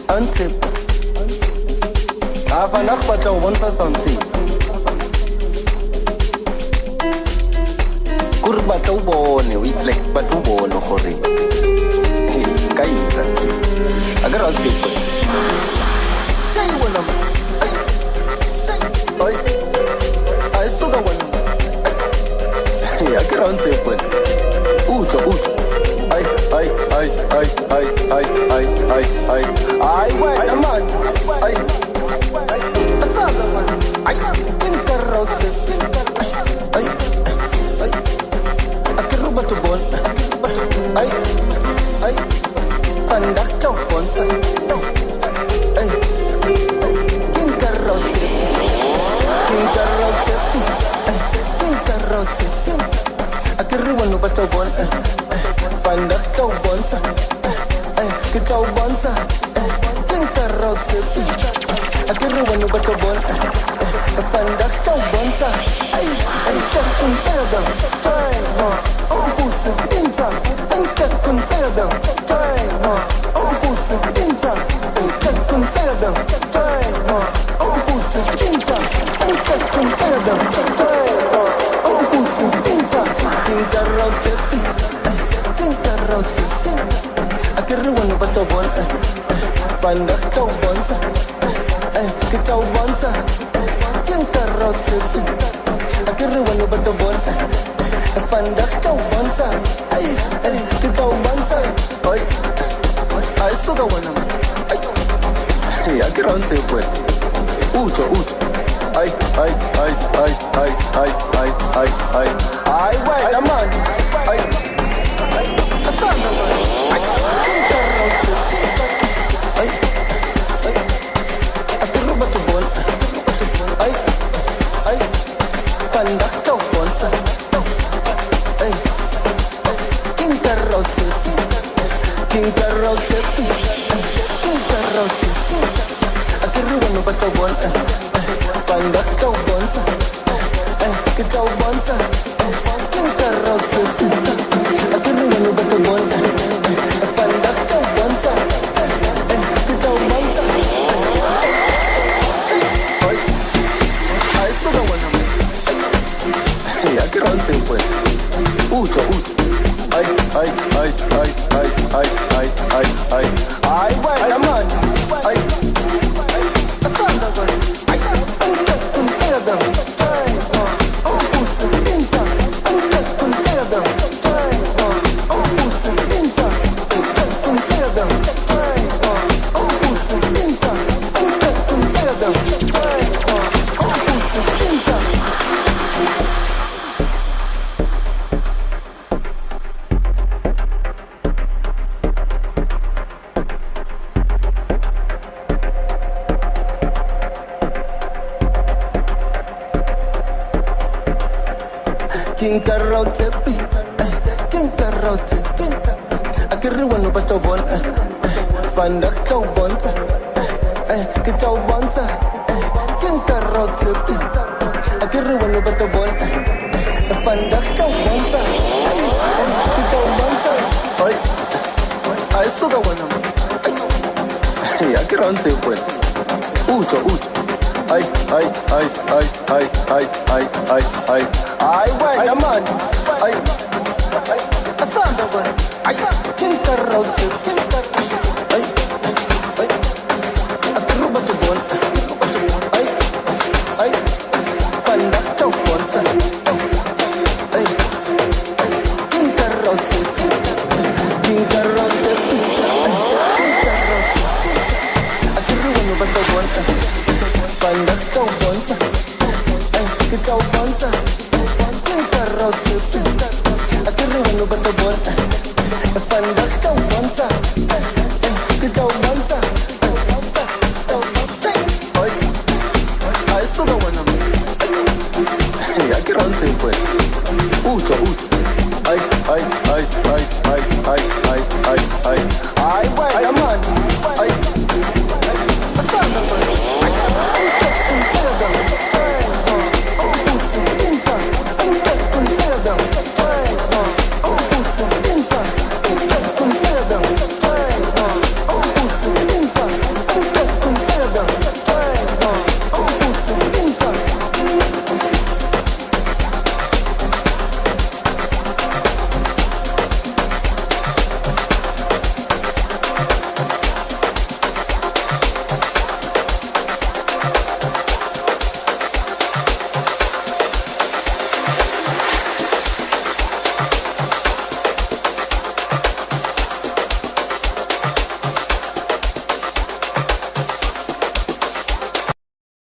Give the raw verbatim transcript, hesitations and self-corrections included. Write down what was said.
Antip. Afa nakhbata ubonsa something. Kurbata ubone, it's like but ubone hore. Kaira. Agar antip. Jai wala. Oi. Ai suga wala. Agar antip. Uto uto. Ay, ay, ay, ay, ay, ay, ay, ay, ay, ay, wait a man, ay, ay, asada man, ay, pinkarote, ay, ay, akiruba to bon, ay, ay, fandak to bonta, ay, pinkarote, pinkarote, pinkarote, akiruba no bato bon. Fandak kau bonta, eh, kau bonta, eh, tingkar rote, akhirnya wanu bato bon, eh, fandak kau bonta, eh, eh, kau kunterdam, tay, no, oh puto, inta, eh, kau kunterdam, tay, no, oh puto, inta, eh, kau kunterdam, tay, no, oh puto, inta, eh, kau kunterdam, tay, no, oh puto, inta, tingkar rote. Akhirnya wanu bato bon, fandak kau bonta, eh, kau bonta, tingkar rote. Akhirnya wanu bato bon, fandak kau bonta, eh, eh, kau bonta, oi, ai suga wana, ai, akhirnya onse pun, uto uto, ai, ai, ai, ai, ai, ai, ai, ai, ai, ai, wait a man, ai. Asanda man, ay, pinkarote, ay, ay, akiruba to bon, ay, ay, fandak kau bonta, ay, pinkarote, pinkarote, pinkarote, akiruba no bato bon, fandak kau bonta, ay, kau bonta, pinkarote. Akiruba bato bon, fandak kau bonta, kau bonta. Oi, ai suga wana, ai, akiruba sempre. Uto uto, ai ai ai ai ai ai ai ai ai, ai wait a man, ai, ai, asanda man, ai, fandak kunterdam, ay, oh puto, inta, fandak kunterdam. King Karote, King Karote, akhirnya wanu bato bon, fandak kau bonta, eh, kau bonta, King Karote, akhirnya wanu bato bon, fandak kau bonta, eh, kau bonta, oi, ai suga wana, ai, akhirnya onse pun, uto uto. Ay, ay, ay, ay, ay, ay, ay, ay, ay, ay, wait a man, ay, ay, asanda man, ay, tingkar rote, tingkar, ay, ay, akiruba to bon, ay, ay, fandak kau bonta, ay, ay, tingkar rote, tingkar rote, tingkar rote, akiruba no bato bon. Fandak kau bonta, ay, kau bonta, tingkar rote, akhirnya wanu bato bon.